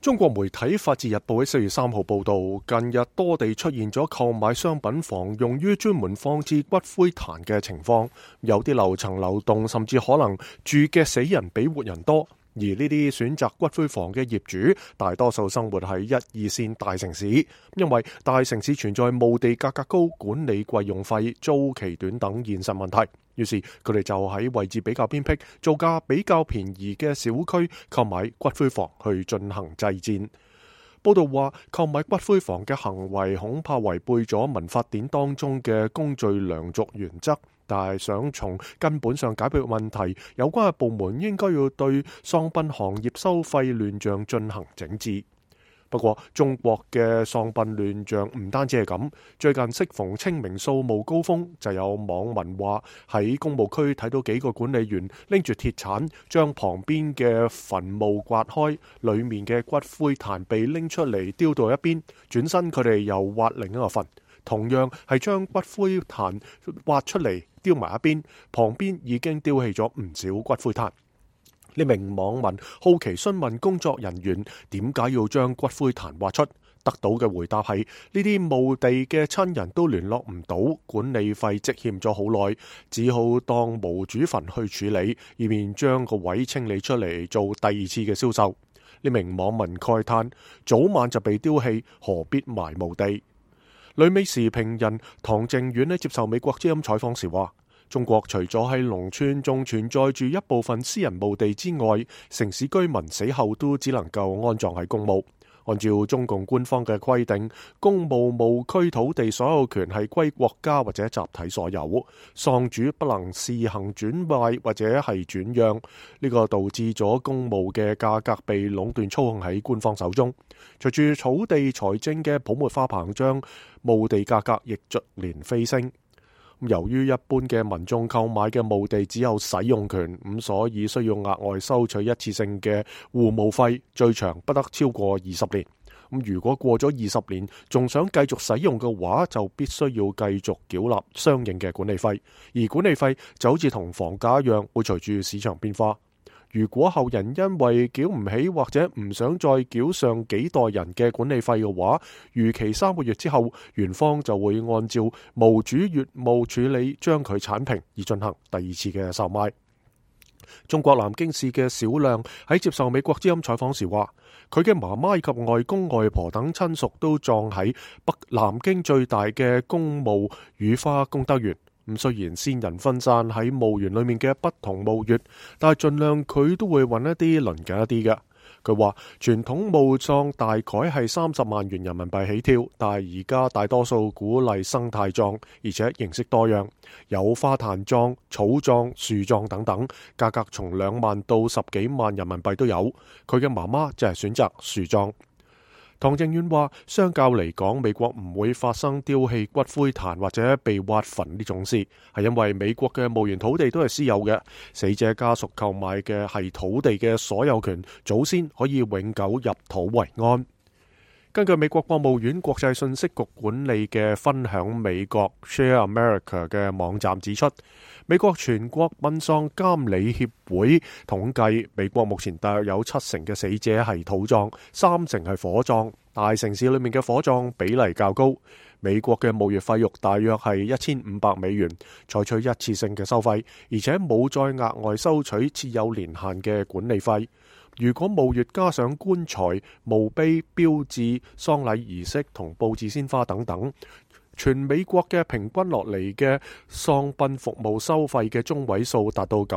中國媒體《法治日報》喺4月3號報道，近日多地出現咗購買商品房用於專門放置骨灰壇嘅情況，有啲樓層流動，甚至可能住嘅死人比活人多。而呢啲選擇骨灰房嘅業主，大多數生活喺1、2線大城市，因為大城市存在墓地價格高、管理貴用費、租期短等現實問題。於是佢哋就喺位置比較偏僻、造價比較便宜嘅小區購買骨灰房去進行祭奠。報道話，購買骨灰房嘅行為恐怕違背咗民法典當中嘅公序良俗原則，但係想從根本上解決問題，有關嘅部門應該要對喪殯行業收費亂象進行整治。不過，中國嘅喪殯亂象唔單止係咁。最近適逢清明掃墓高峰，就有網民話喺公墓區睇到幾個管理員拎住鐵鏟將旁邊嘅墳墓刮開，裡面嘅骨灰壇被拎出嚟丟到一邊，轉身佢哋又挖另一個墳，同樣係將骨灰壇挖出嚟丟埋一邊，旁邊已經丟棄咗唔少骨灰壇。呢名網民好奇詢問工作人員點解要將骨灰壇挖出，得到嘅回答係呢啲墓地嘅親人都聯絡唔到，管理費積欠咗好耐，只好當無主墳去處理，以免將個位清理出嚟做第二次嘅銷售。呢名網民慨嘆：早晚就被丟棄，何必埋墓地？旅美時評人唐靖遠接受美國之音採訪時話：中國除咗喺農村仲存在住一部分私人墓地之外，城市居民死後都只能夠安葬喺公墓。按照中共官方嘅規定，公墓墓區土地所有權係歸國家或者集體所有，喪主不能試行轉賣或者係轉讓。呢個導致咗公墓嘅價格被壟斷操控喺官方手中。隨住土地財政嘅泡沫化膨脹，墓地價格亦逐年飛升。由於一般嘅民眾購買嘅墓地只有使用權，咁所以需要額外收取一次性嘅護墓費，最長不得超過20年。咁如果過咗20年，仲想繼續使用嘅話，就必須要繼續繳納相應嘅管理費。而管理費就好似同房價一樣，會隨住市場變化。如果後人因為繳唔起或者唔想再繳上幾代人嘅管理費嘅話，逾期3個月之後，園方就會按照墓主乙墓處理將佢剷平，而進行第二次嘅售賣。中國南京市嘅小亮喺接受美國之音採訪時話，佢嘅媽媽以及外公外婆等親屬都葬喺北南京最大嘅公墓雨花功德園。咁雖然先人分散喺墓園裏面嘅不同墓穴，但係盡量佢都會揾一啲鄰近一啲嘅。佢話傳統墓葬大概係30萬元人民幣起跳，但係而家大多數鼓勵生態葬，而且形式多樣，有花壇葬、草葬、樹葬等等，價格從2萬到10幾萬人民幣都有。佢嘅媽媽就係選擇樹葬。唐靖遠話，相較嚟講，美國唔會發生丟棄骨灰壇或者被挖墳呢種事，係因為美國嘅墓園土地都係私有嘅，死者家屬購買嘅係土地嘅所有權，祖先可以永久入土為安。根據美國國務院國際信息局管理嘅分享美國 Share America 嘅網站指出，美國全國殯葬監理協會統計，美國目前大約有70%嘅死者係土葬，30%係火葬。大城市裏面嘅火葬比例較高。美國嘅墓穴費用大約係$1500，採取一次性嘅收費，而且冇再額外收取設有年限嘅管理費。如果墓穴加上棺材、墓碑、標誌、喪禮儀式同佈置鮮花等等，全美國嘅平均落嚟嘅喪殯服務收費嘅中位數達到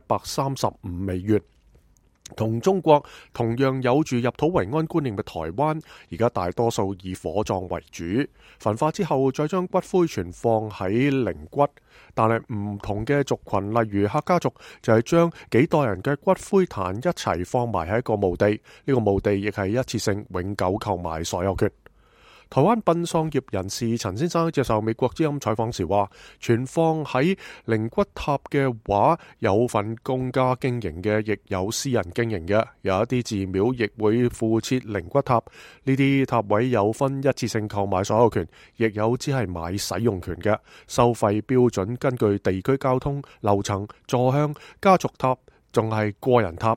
$9135。同中國同樣有住入土為安觀念嘅台灣，而家大多數以火葬為主，焚化之後再將骨灰存放喺靈骨。但係唔同嘅族群，例如客家族，就係將幾代人嘅骨灰壇一齊放埋喺一個墓地，呢個墓地亦係一次性永久購買所有權。台灣殯葬業人士陳先生接受美國之音採訪時話，存放喺靈骨塔嘅話，有份公家經營嘅，亦有私人經營嘅，有一啲寺廟亦會附設靈骨塔。呢啲塔位有分一次性購買所有權，亦有只係買使用權嘅。收費標準根據地區交通、樓層、座向、家族塔，仲係個人塔，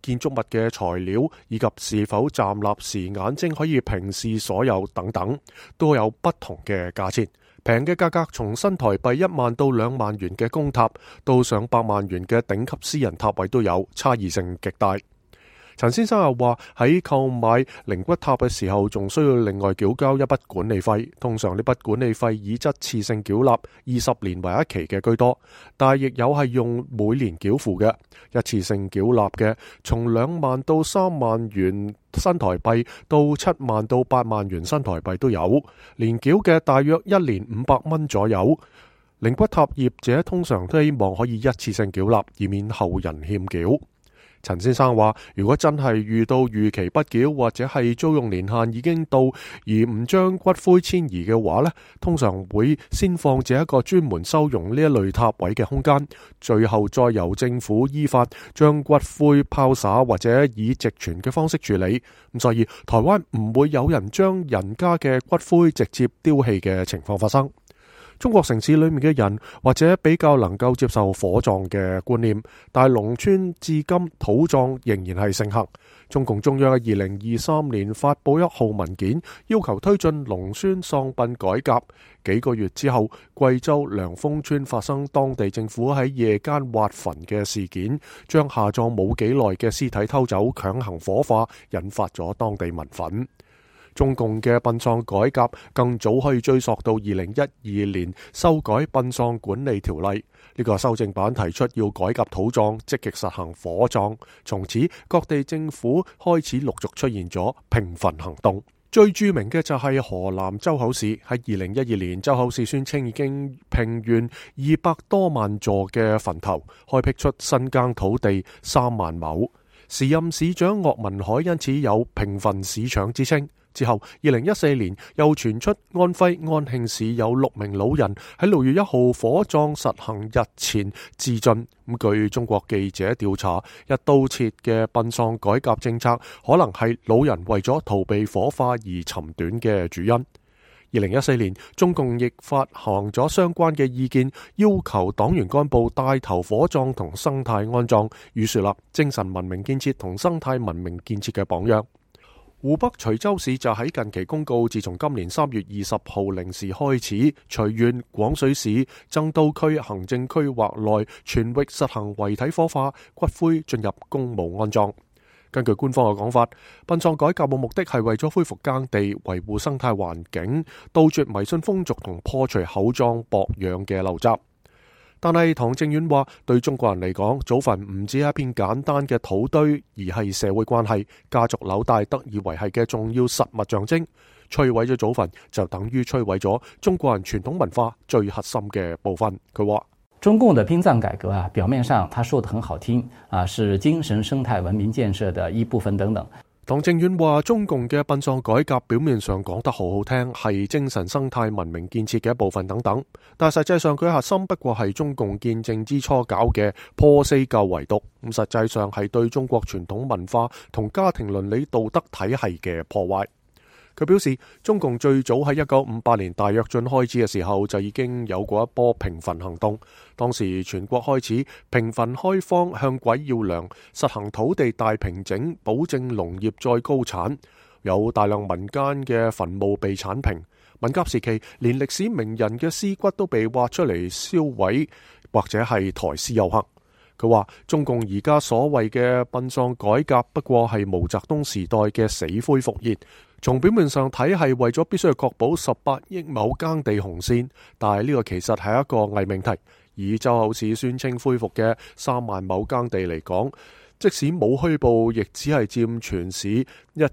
建築物嘅材料，以及是否站立時眼睛可以平視所有等等，都有不同嘅價錢。平嘅價格從新台幣1萬到2萬元嘅公塔，到上百萬元嘅頂級私人塔位都有，差異性極大。陳先生又話喺購買靈骨塔嘅時候，仲需要另外繳交一筆管理費。通常呢筆管理費以一次性繳納20年為一期嘅居多，但係亦有係用每年繳付嘅。一次性繳納嘅，從2萬到3萬元新台幣到7萬到8萬元新台幣都有，年繳嘅大約1年500蚊左右。靈骨塔業者通常都希望可以一次性繳納，以免後人欠繳。陳先生話，如果真係遇到逾期不繳，或者係租用年限已經到而唔將骨灰遷移嘅話呢，通常會先放置一個專門收容呢一類塔位嘅空間，最後再由政府依法將骨灰拋灑或者以直傳嘅方式處理。咁所以台灣唔會有人將人家嘅骨灰直接丟棄嘅情況發生。中國城市裏面嘅人或者比較能夠接受火葬嘅觀念，但係農村至今土葬仍然係盛行。中共中央喺2023年發佈1號文件，要求推進農村喪殯改革。幾個月之後，貴州涼風村發生當地政府喺夜間挖墳嘅事件，將下葬冇幾耐嘅屍體偷走，強行火化，引發咗當地民憤。中共嘅殯葬改革更早可以追溯到2012年修改殯葬管理條例，呢個修正版提出要改革土葬，積極實行火葬。從此各地政府開始陸續出現咗平墳行動。最著名嘅就係河南周口市，喺2012年周口市宣稱已經平完200多萬座嘅墳頭，開闢出新耕土地3萬畝。時任市長岳文海因此有平墳市長之稱。之後2014年又傳出安徽安慶市有6名老人喺6月1號火葬實行日前自盡。據中國記者調查，一刀切嘅殯葬改革政策可能係老人為咗逃避火化而沉短嘅主因。2014年，中共亦發行咗相關嘅意見，要求黨員幹部帶頭火葬同生態安葬，預樹立精神文明建設同生態文明建設嘅榜樣。湖北徐州市就喺近期公告，自從今年3月20號零時開始，隨縣、廣水市、增都區行政區劃內全域實行遺體火化，骨灰進入公墓安葬。根據官方嘅講法，殯葬改革嘅目的係為咗恢復耕地、維護生態環境、杜絕迷信風俗同破除厚葬薄養嘅陋習。但係唐正遠話，對中國人嚟講，祖墳唔止係一片簡單嘅土堆，而係社會關係、家族紐帶得以維繫嘅重要實物象徵。摧毀咗祖墳，就等於摧毀咗中國人傳統文化最核心嘅部分。佢話： 中共的殯葬改革啊，表面上他說得很好聽啊，是精神生態文明建設的一部分等等。 唐正遠話，中共嘅殯葬改革表面上講得好好聽，係精神生態文明建設嘅一部分等等，但係實際上佢核心不過係中共建政之初搞嘅破四舊遺毒，咁實際上係對中國傳統文化同家庭倫理道德體系嘅破壞。佢表示，中共最早喺1958年大躍進開始嘅時候，就已經有過一波平墳行動。當時全國開始平墳開荒，向鬼要糧，實行土地大平整，保證農業再高產，有大量民間嘅墳墓被剷平。文革時期，連歷史名人嘅屍骨都被挖出嚟燒毀，或者係抬屍遊行。佢話：中共而家所謂嘅殯葬改革，不過係毛澤東時代嘅死灰復燃。從表面上睇係為咗必須要確保18億畝耕地紅線，但係呢個其實係一個偽命題。以周口市宣稱恢復嘅3萬畝耕地嚟講，即使冇虛報，亦只係佔全市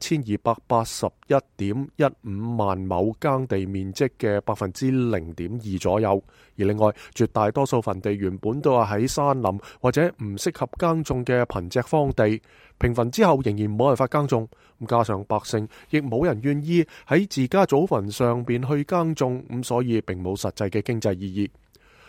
1281.15萬畝耕地面積嘅0.2%左右。而另外，絕大多數墳地原本都係喺山林或者唔適合耕種嘅貧瘠荒地，平墳之後仍然冇辦法耕種，加上百姓亦冇人願意喺自家祖墳上邊去耕種，所以並冇實際嘅經濟意義。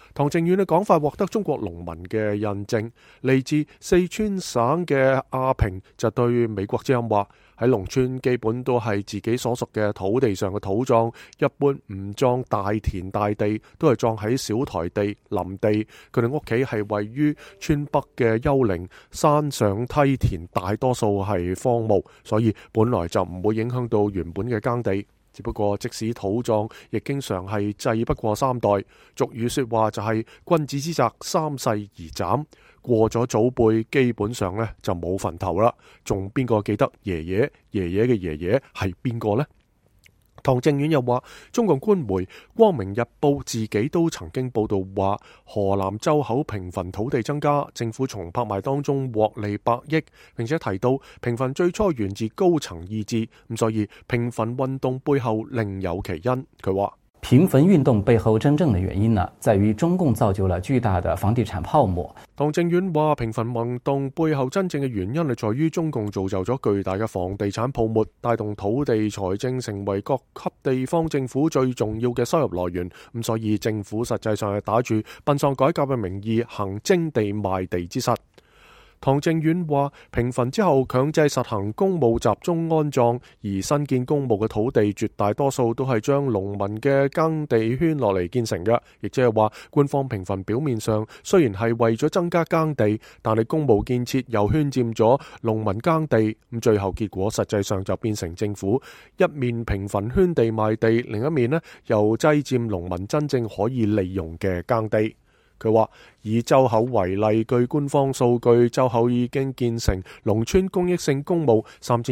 唐靖遠嘅講法獲得中國農民嘅印證，嚟自四川省嘅阿平就對美國之音話：喺農村基本都係自己所屬嘅土地上嘅土葬，一般唔葬大田大地，都係葬喺小台地、林地。佢哋屋企係位於村北嘅丘陵，山上梯田大多數係荒蕪，所以本來就唔會影響到原本嘅耕地。只不過即使土葬，亦經常係祭不過3代。俗語說話就係君子之澤3世而斬，過咗祖輩，基本上呢就冇墳頭啦。仲邊個記得爺爺嘅爺爺係邊個呢？唐靖遠又話，中共官媒《光明日報》自己都曾經報道話，河南周口平墳土地增加，政府從拍賣當中獲利100億，並且提到平墳最初源自高層意志，咁所以平墳運動背後另有其因。佢話， 平墳運動背後真正的原因呢，在於中共造就了巨大的房地產泡沫。 唐靖遠話，平墳運動背後真正嘅原因係在於中共造就咗巨大嘅房地產泡沫，帶動土地財政成為各級地方政府最重要嘅收入來源。咁所以政府實際上係打住殯葬改革嘅名義行徵地賣地之實。唐靖遠話，平墳之後強制實行公墓集中安葬，而新建公墓嘅土地絕大多數都係將農民嘅耕地圈落嚟建成嘅，亦即係話官方平墳表面上雖然係為咗增加耕地，但係公墓建設又圈佔咗農民耕地，咁最後結果實際上就變成政府一面平墳圈地賣地，另一面呢又擠佔農民真正可以利用嘅耕地。佢話，以周口為例，據官方數據，周口已經建成農村公益性公墓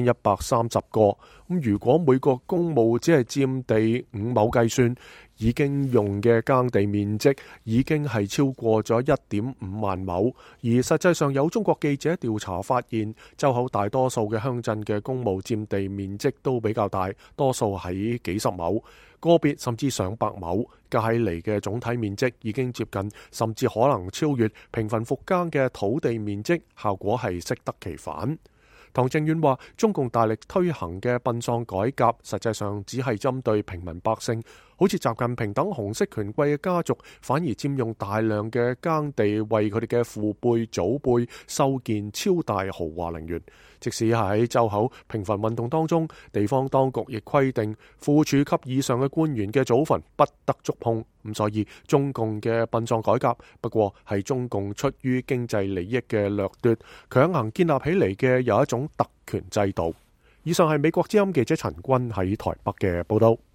3130個。咁如果每個公墓只係佔地5畝計算，已經用嘅耕地面積已經係超過咗1.5萬畝。而實際上有中國記者調查發現，周口大多數嘅鄉鎮嘅公墓佔地面積都比較大，多數喺幾十畝，個別甚至上百畝，加起嚟嘅總體面積已經接近，甚至可能超越平墳復耕嘅土地面積，效果係適得其反。唐靖遠話，中共大力推行嘅殯葬改革，實際上只係針對平民百姓，好似習近平等紅色權貴嘅家族，反而佔用大量嘅耕地，為佢哋嘅父輩祖輩修建超大豪華陵園。即使係喺周口平墳運動當中，地方當局亦規定副處級以上嘅官員嘅祖墳不得觸碰。咁所以中共嘅殯葬改革不過係中共出於經濟利益嘅掠奪，強行建立起嚟嘅有一種特權制度。以上係美國之音記者陳君喺台北嘅報道。